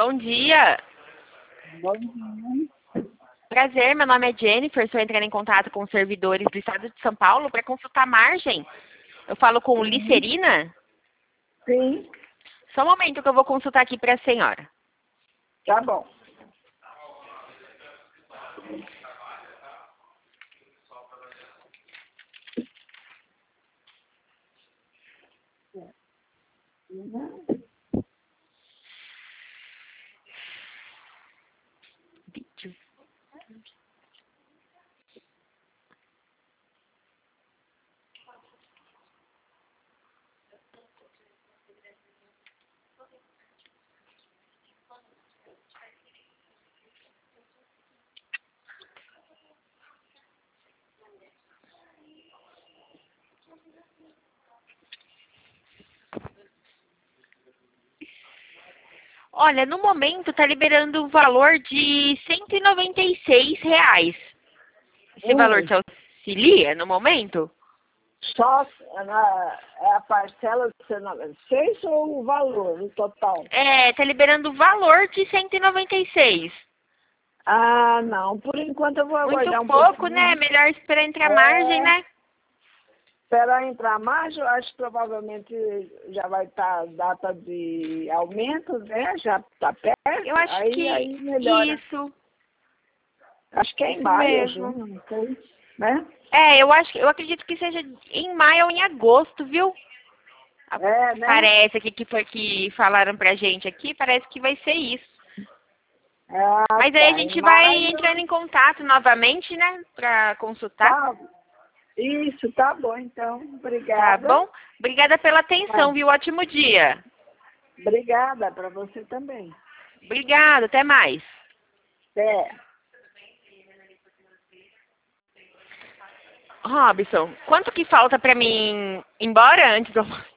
Bom dia. Bom dia. Prazer, meu nome é Jennifer, estou entrando em contato com os servidores do estado de São Paulo para consultar margem. Eu falo com Licerina? Sim, Só um momento que eu vou consultar aqui para a senhora. tá bom. Olha, no momento está liberando o valor de R$ 196. Esse valor te auxilia no momento? Só é a parcela de 196 ou o valor, no total? Está liberando o valor de 196. Ah, não. Por enquanto eu vou aguardar Muito um pouco, pouquinho. né? Melhor esperar entre a margem, né? Esperar entrar mais, eu acho que provavelmente já vai estar a data de aumento, né? Já está perto. Eu acho Aí que melhora. isso Acho que é em isso maio, mesmo. junho, não sei. Né? Eu acredito que seja em maio ou em agosto, viu? É, né? Parece aqui que foi que falaram pra gente aqui, parece que vai ser isso. Ah, Mas aí a tá. Em gente vai maio. entrando em contato novamente, né? Pra consultar, Tá. Isso, tá bom, então. tá Obrigada. bom? Obrigada pela Ah, atenção, viu? Ótimo dia. obrigada para você também. Obrigada, até mais. Até. Robson, quanto que falta pra mim ir embora antes do almoço?